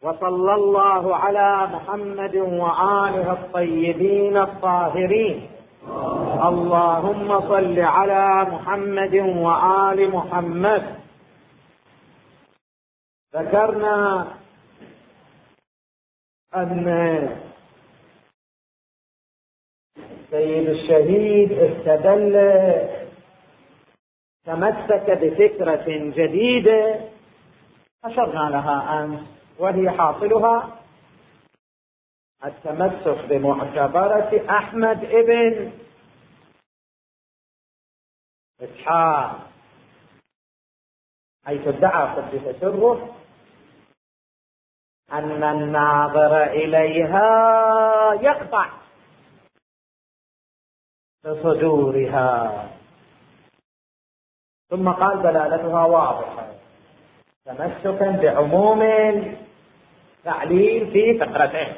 وصلى الله على محمد وآله الطيبين الطاهرين. اللهم صل على محمد وآل محمد. ذكرنا أن سيد الشهيد استدل، تمسك بفكرة جديدة أشرنا لها أمس، وهي حاصلها التمسك بمعتبرة أحمد ابن إسحاق، حيث ادعى قدس سره أن الناظر إليها يقطع بصدورها، ثم قال دلالتها واضحة تمسكا بعموم تعليل في فقرتين.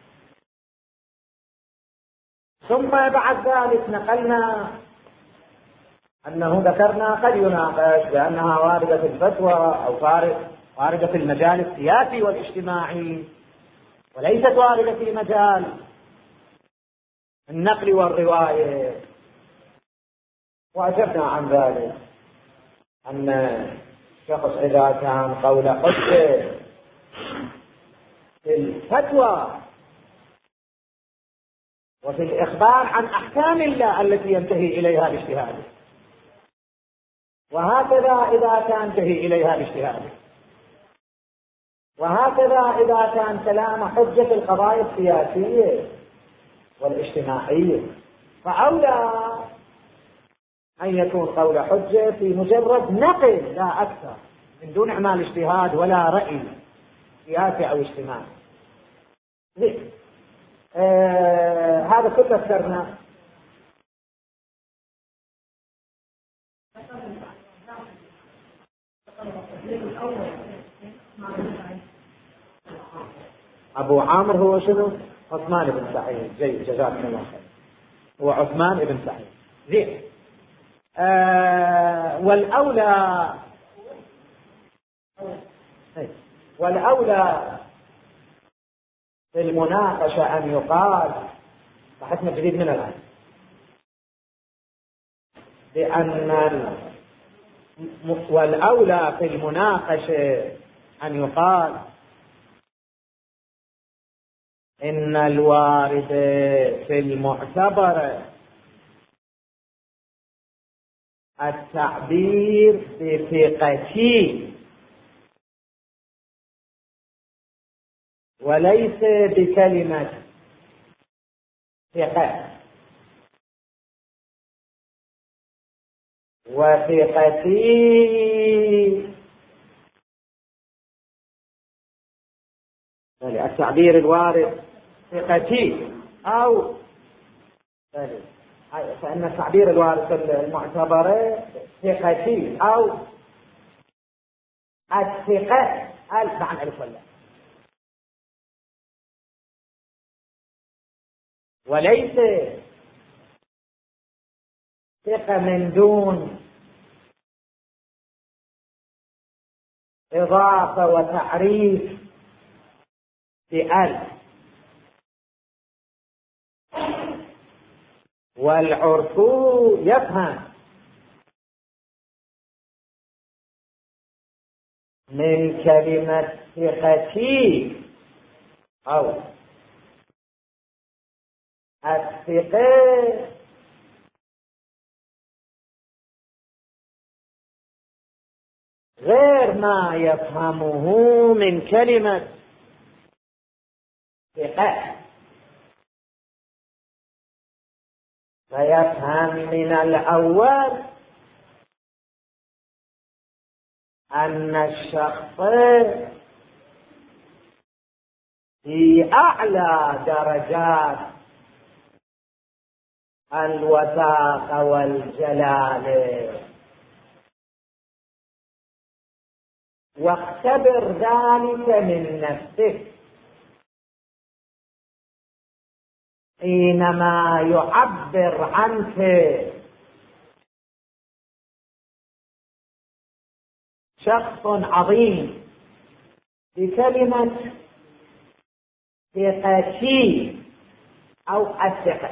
ثم بعد ذلك نقلنا أنه ذكرنا قد يناقش بأنها واردة في الفتوى أو واردة في المجال السياسي والاجتماعي، وليست واردة في مجال النقل والرواية. وأجبنا عن ذلك أن الشخص إذا كان قول حجة في الفتوى وفي الإخبار عن أحكام الله التي ينتهي إليها الاجتهاد، وهكذا إذا كان ينتهي إليها الاجتهاد، وهكذا إذا كان كلام حجة في القضايا السياسية والاجتماعية، فأولى أن يكون قول حجة في مجرد نقل لا أكثر، من دون إعمال اجتهاد ولا رأي سياسي أو اجتماعي. هذا كله ذكرنا. أبو عامر هو شنو؟ عثمان بن سعيد. جيد، جزاكم الله خير. هو عثمان بن سعيد. زين. والأولى في المناقشة أن يقال بحثنا جديد من الآن والأولى في المناقشة أن يقال إن الوارد في المعتبر التعبير بثقتي وليس بكلمة ثقة، وثقتي التعبير الوارد ثقتي أو فإن التعبير الوارد المعتبرة ثقتي أو الثقة مع الألف واللام، وليس ثقة من دون إضافة وتعريف بألف. والعرف يفهم من كلمة ثقتي أو الثقة غير ما يفهمه من كلمة ثقة، فيفهم من الأول أن الشخص في أعلى درجات الوثاقة والجلالة، واختبر ذلك من نفسك حينما يعبر عنك شخص عظيم بكلمة ثقتي أو الثقة،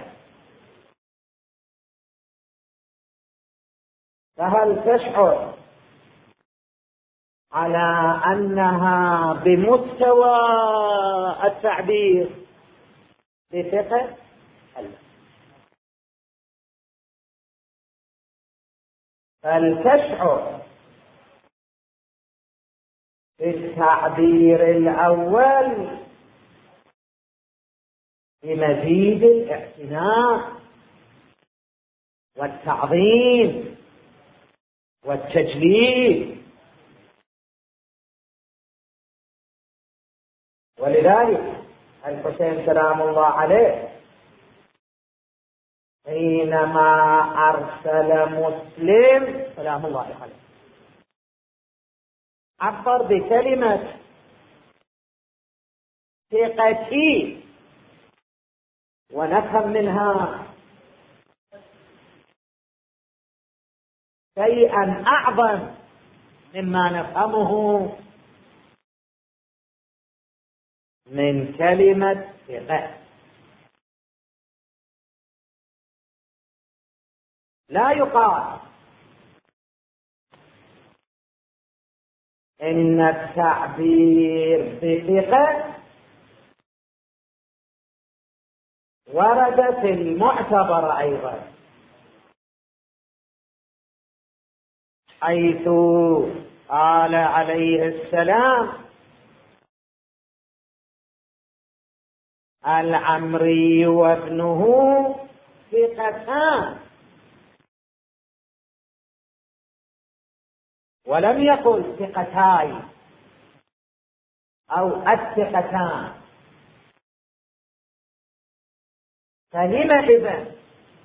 فهل تشعر على أنها بمستوى التعبير بثقة؟ هل تشعر بالتعبير الأول بمزيد الاعتناء والتعظيم والتجليل؟ ولذلك الحسين سلام الله عليه حينما أرسل مسلم سلام الله عليه عبر بكلمة ثقتي، ونفهم منها شيئا أعظم مما نفهمه من كلمة ثقة. لا يقال إن التعبير بثقة ورد في المعتبر أيضا، حيث قال عليه السلام العمري وابنه ثقتان، ولم يقل ثقتاي أو الثقتان. فلم إذن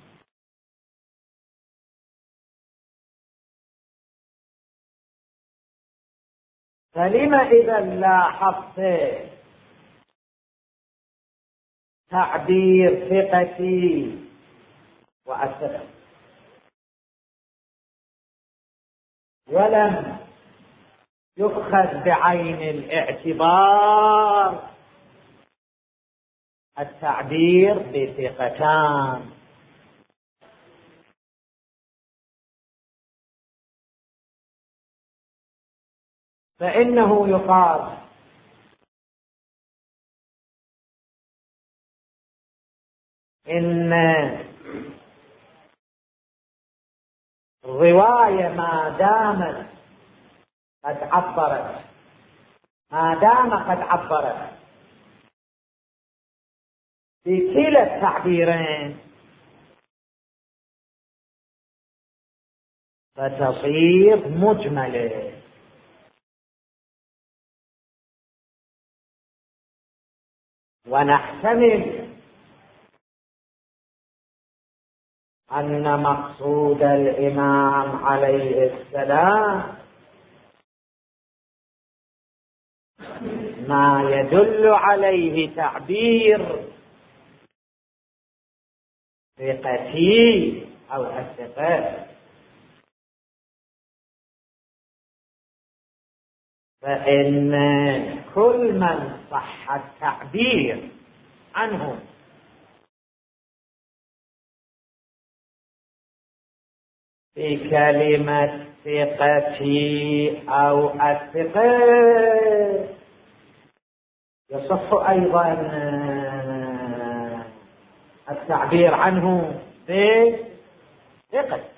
لاحظت تعبير ثقتي وأثبت، ولم يؤخذ بعين الاعتبار التعبير بثقتان؟ فإنه يقال إن الرواية ما دام قد عبرت بكلا التعبيرين فتصير مجملة، ونحتمل أن مقصود الإمام عليه السلام ما يدل عليه تعبير ثقتي أو الثقة، فإن كل من صح التعبير عنه بكلمة ثقتي أو الثقة يصح أيضا التعبير عنه بثقة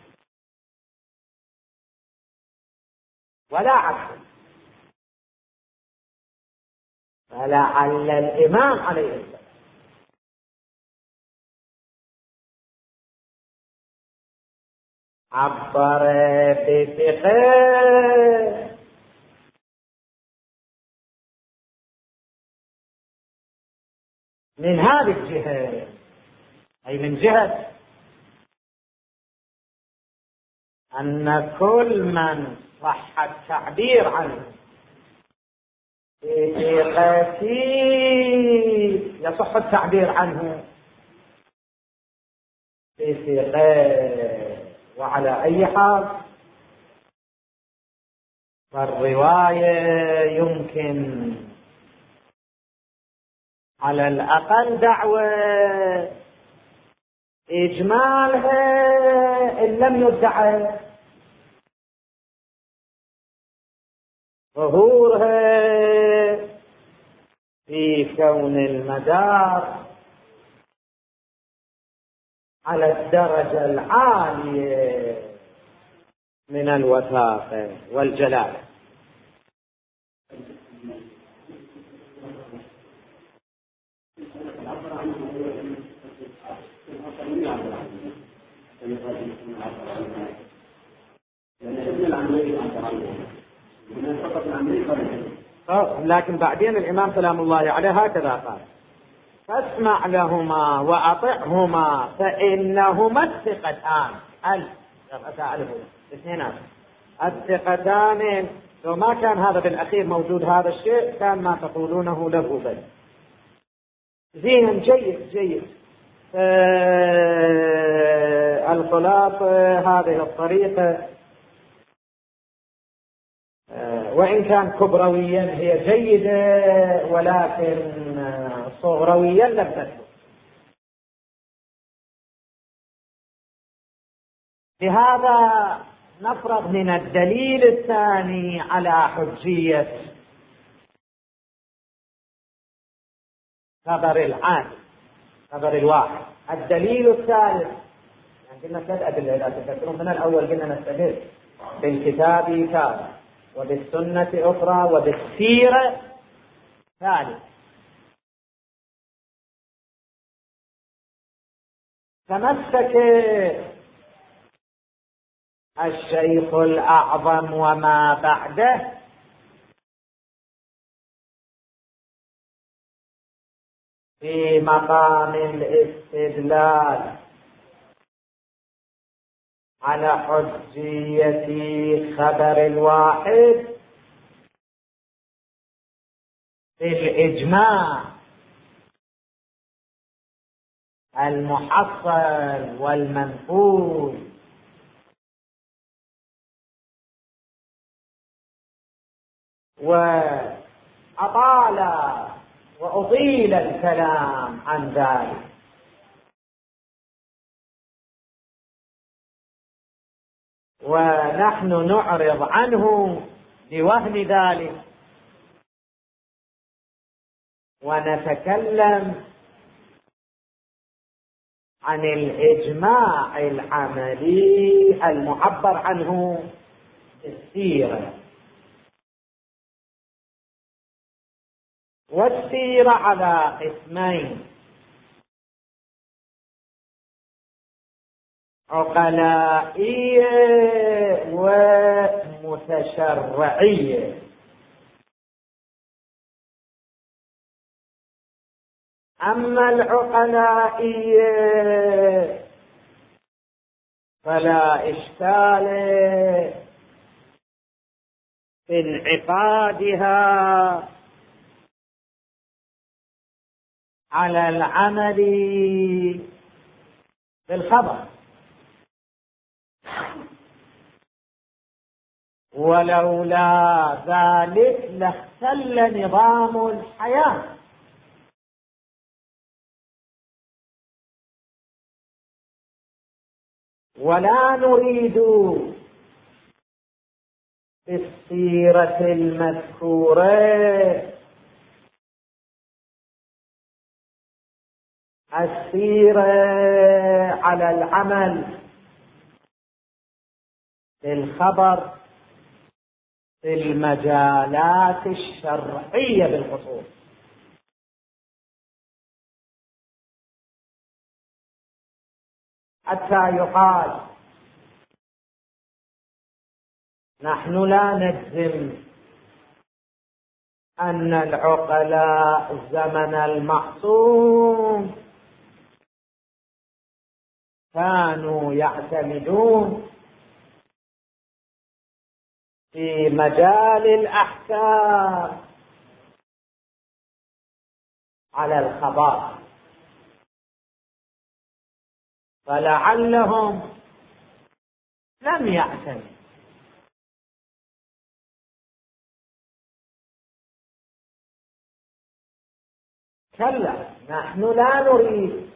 ولا عكس. فلعل الإمام عليه السلام عبر بثقة من هذه الجهة، أي من جهة أن كل من صح التعبير عنه بثقتي يصح التعبير عنه بثقة. وعلى أي حال فالرواية يمكن على الأقل دعوة إجمالها إن لم يدعى ظهورها في كون المدار على الدرجة العالية من الوثاقة والجلالة. لكن بعدين الإمام سلام الله عليه هكذا قال: فاسمع لهما وأطعهما فإنهما الثقتان. الاثنين الثقتان. لو ما كان هذا بالأخير موجود هذا الشيء كان ما تقولونه له بل. زين، جيد. الخلاصة هذه الطريقة وإن كان كبرويا هي جيدة ولكن صغرويا لم تثبت. لهذا نفرض من الدليل الثاني على حجية خبر العام، خبر الواحد. الدليل الثالث، يعني قلنا 3 أدلة إذا تذكرون. من الأول قلنا نستدل بالكتاب كتاب وبالسنة أخرى وبالسيرة ثالث. تمسك الشيخ الأعظم وما بعده في مقام الاستدلال على حجية خبر الواحد بالإجماع المحصل والمنقول، وأطال وأطيل الكلام عن ذلك. ونحن نعرض عنه لوهم ذلك ونتكلم عن الإجماع العملي المعبر عنه السيرة. والسيرة على قسمين: عقلائية ومتشرعية. أما العقلائية فلا إشكال في انعقادها على العمل بالخبر، ولولا ذلك لاختل نظام الحياة. ولا نريد بالسيرة المذكورة السيرة على العمل بالخبر في المجالات الشرعية بالخصوص. حتى يقال نحن لا نجزم أن العقلاء زمن المعصوم كانوا يعتمدون في مجال الأحكام على الخبر، فلعلهم لم يعتمدوا. كلا، نحن لا نريد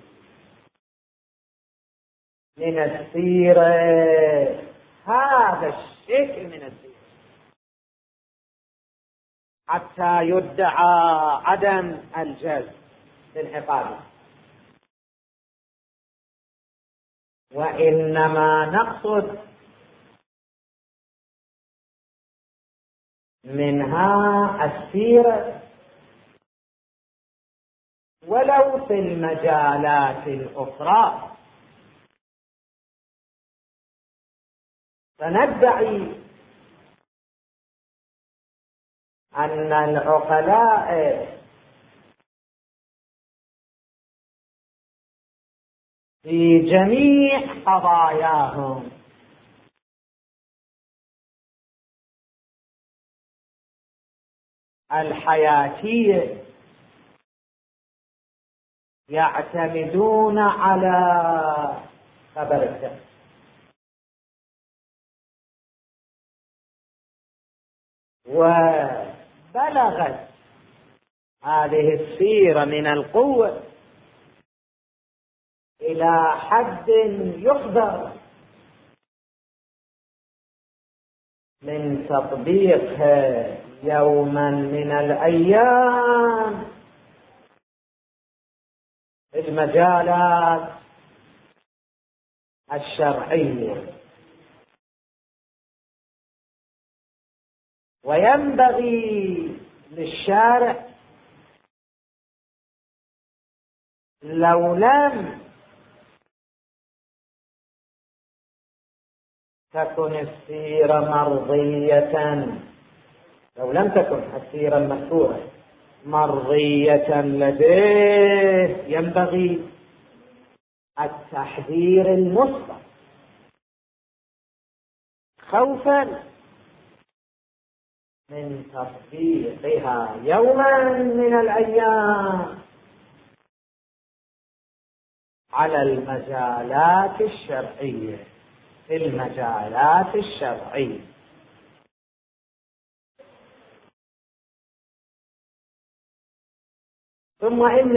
من السيرة هذا الشكل من السيرة حتى يدعى عدم الجذب للانعقاد، وإنما نقصد منها السيرة ولو في المجالات الأخرى، فندعي أن العقلاء في جميع قضاياهم الحياتية يعتمدون على خبر الشخص، وبلغت هذه السيرة من القوة إلى حد يقدر من تطبيقها يوما من الأيام في المجالات الشرعية. وينبغي للشارع لو لم تكن السيرة مرضية، لو لم تكن السيرة المذكورة مرضية لديه، ينبغي التحذير المسبق خوفا من تطبيقها يوما من الأيام على المجالات الشرعية، في المجالات الشرعية. ثم إن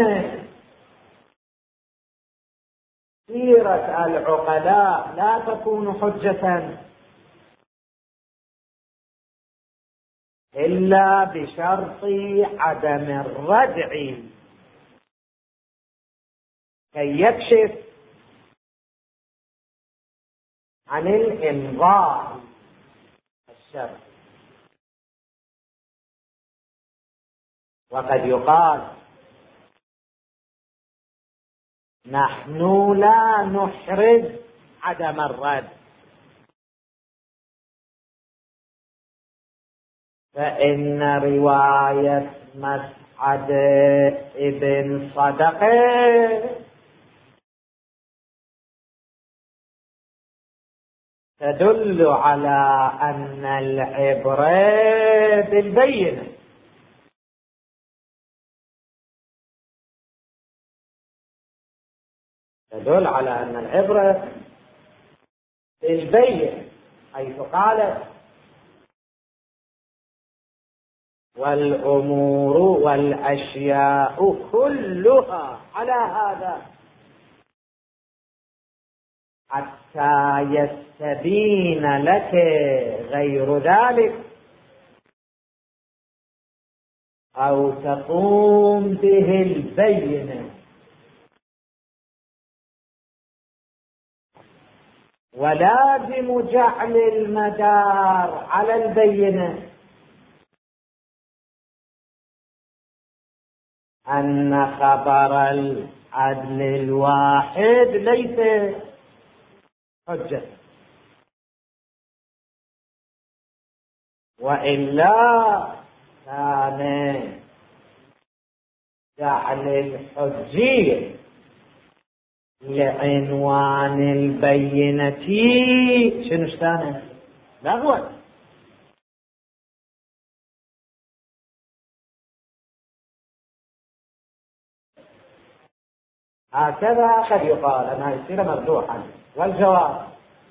سيرة العقلاء لا تكون حجة إلا بشرط عدم الردع كي يكشف عن الإمضاء الشرعي. وقد يقال نحن لا نحرز عدم الرد، فإن رواية مسعد ابن صدقة تدل على أن العبرة بالبينة، تدل على أن العبرة بالبينة، حيث قالت والأمور والأشياء كلها على هذا حتى يستبين لك غير ذلك أو تقوم به البينة. ولازم جعل المدار على البينة أن خبر العدل الواحد ليس حجة، وإلا كان جعل الحجية لعنوان البينة شنو اشتانه لغوا. هكذا قد يقال أنها يصير مرجوحا. والجواب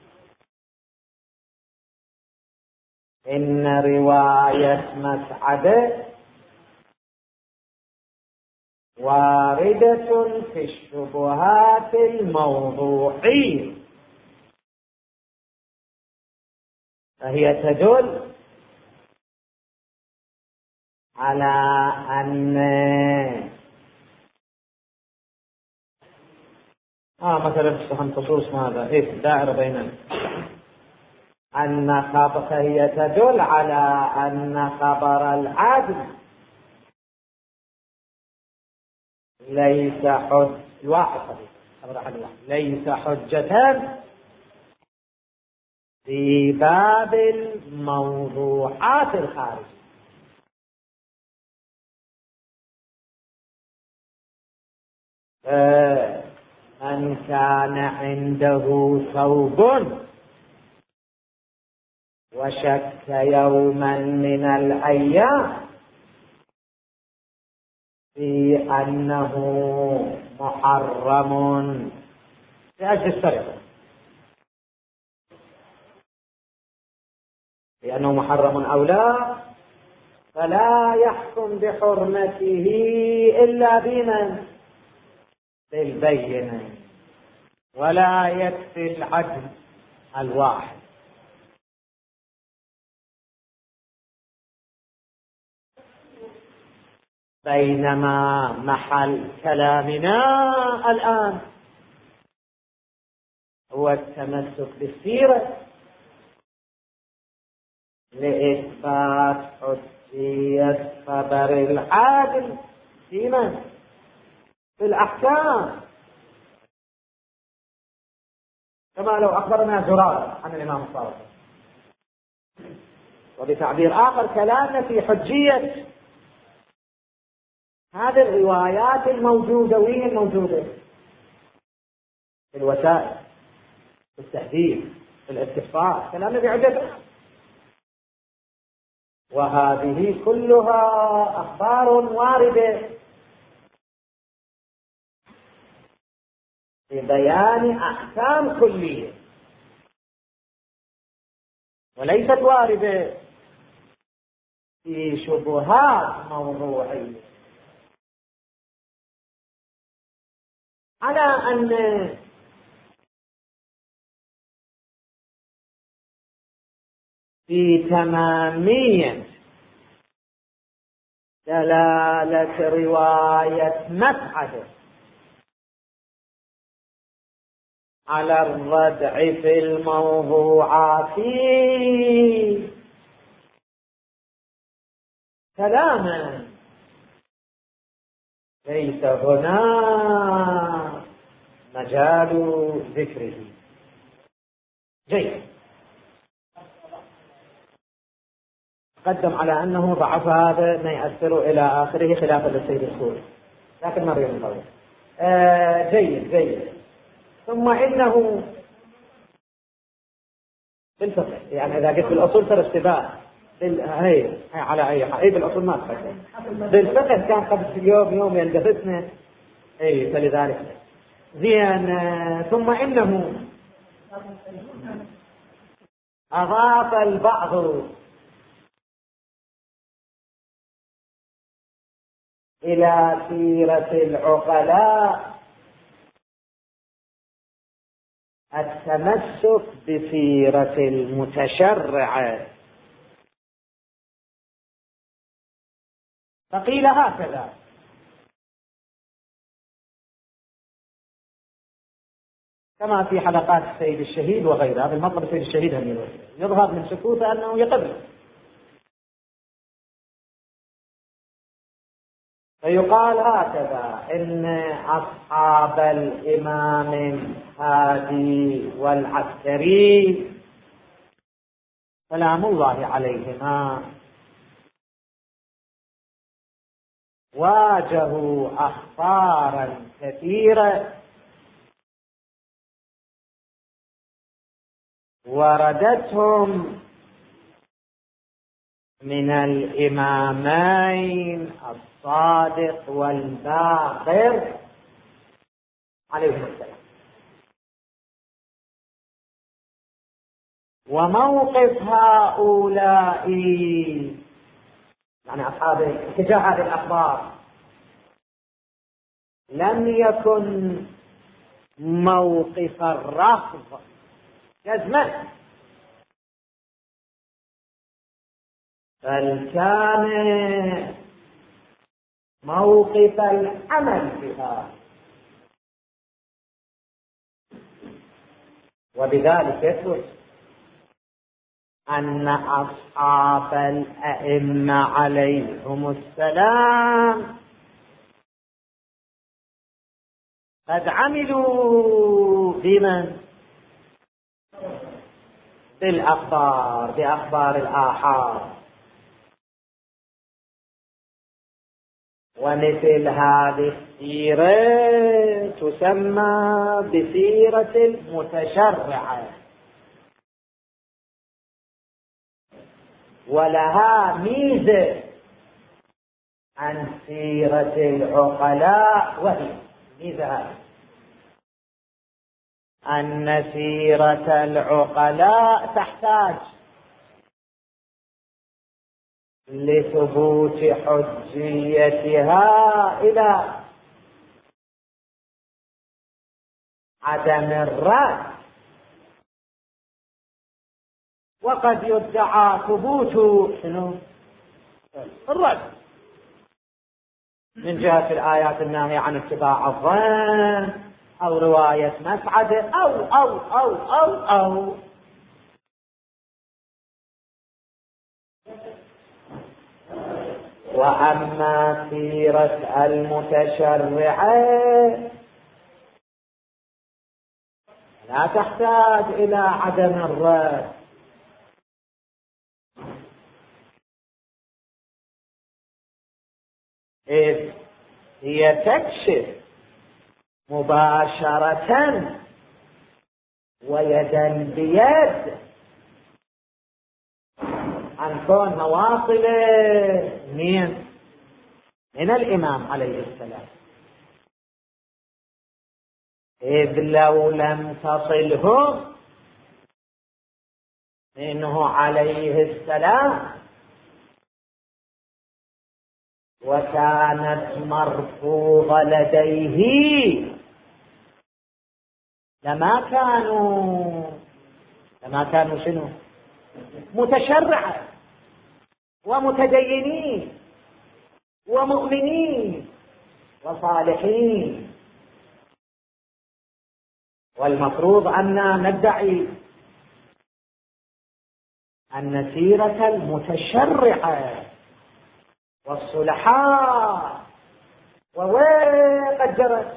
إن رواية مسعد واردة في الشبهات الموضوعية، فهي تدل على أن مثلا استخدم خصوص ماذا دائرة بين فهي تدل على أن خبر العدل ليس ليس حجة في باب الموضوعات الخارجية. من كان عنده ثوب وشك يوما من الأيام في أنه محرم لأجل السرقة، لأنه محرم أو لا، فلا يحكم بحرمته إلا بمن؟ بالبينة، ولا يكفي العدل الواحد. بينما محل كلامنا الآن هو التمسك بالسيرة لإثبات حجية خبر العادل في من؟ في الأحكام، كما لو أخبرنا زرارة عن الإمام الصادق. وبتعبير آخر كلامنا في حجية هذه الروايات الموجودة وين الموجودة؟ في الوسائل، في التهذيب، في الاستفسار، كلامنا بعدته. وهذه كلها أخبار واردة في بيان أحكام كلية، وليست واردة في شبهات موضوعية. على أن في تمامية دلالة رواية مسعدة على الردع في الموضوعات كلاما ليس هنا مجال ذكره. جيد. قدم على أنه ضعف هذا ما يأثر إلى آخره خلافا للسيد الخوري، لكن ما نريد نطول. جيد. ثم إنه بالفقه، يعني إذا قلت بالأصول ترى اشتباه هي على أي حال، بالأصول ما تفكر بالفقه كان قبل يوم يندفتنا، فلذلك زين. ثم إنه أضاف البعض إلى سيرة العقلاء التمسك بسيرة المتشرع، فقيل هكذا: كما في حلقات السيد الشهيد وغيرها، بالمطلب السيد الشهيد هم يظهر من سكوته أنه يقر، فيقال هكذا: إن أصحاب الإمام الهادي والعسكري سلام الله عليهما واجهوا أخبارا كثيرة وردتهم من الإمامين الصادق والباقر عليهم السلام، وموقف هؤلاء يعني أصحاب اتجاه هذه الأخبار لم يكن موقف الرفض جزما، بل كان موقف العمل بها. وبذلك يثبت أن أصحاب الأئمة عليهم السلام قد عملوا بأخبار الآحاد، ومثل هذه السيرة تسمى بسيرة المتشرعة، ولها ميزة عن سيرة العقلاء، وهي ميزة هذه أن سيرة العقلاء تحتاج لثبوت حجيتها إلى عدم الرد، وقد يدعى ثبوت الرد من جهة الآيات الناهية عن اتباع الظن أو رواية مسعدة أو وأما سيرة المتشرعة لا تحتاج إلى عدم الرد، إذ هي تكشف مباشرة ويدا بيد عن كون واصلة من الإمام عليه السلام، إذ لو لم تصلهم منه عليه السلام وكانت مرفوضة لديه لما كانوا شنو؟ متشرعة ومتدينين ومؤمنين وصالحين. والمفروض أن ندعي أن سيرة المتشرعة والصلحاء ووين قد جرت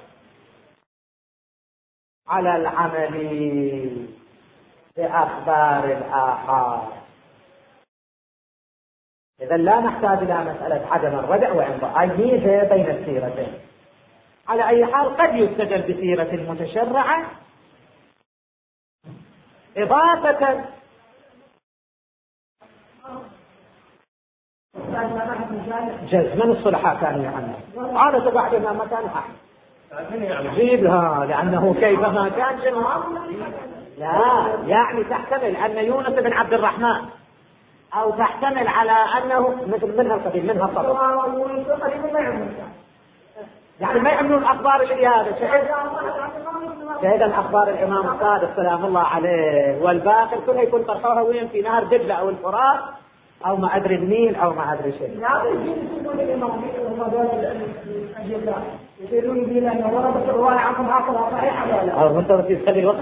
على العمل بأخبار الآحاد. إذا لا نحتاج إلى مسألة عدم الردع وإمضاء، أي ميزة بين السيرتين. على أي حال قد يستدل بسيرة المتشرعة إضافة جزما الصلحاء كانوا يعنون عادة بعد ما كان أحد جيبها، لأنه كيفما كان لا يعني تحتمل أن يونس بن عبد الرحمن، أو تحتمل على أنه مثل منها القديم منها الصدر، يعني ما يعملون أخبار اللي هذا شهدا أخبار الإمام الصادق سلام الله عليه، والباقي كله يكون طرحوها وين في نهر دجلة أو الفرات أو ما أدري النيل أو ما أدري شيء. يقولون بي أنه ورد الرواية عنكم آخرها صحيحة ولا لا؟ أو أنت تخلي الوقت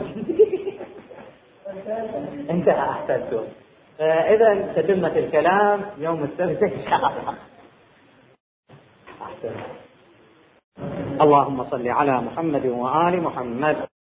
انتهى أحسنتم. إذا تتمة الكلام يوم السبت إن شاء الله. أحسن. اللهم صل على محمد وآل محمد.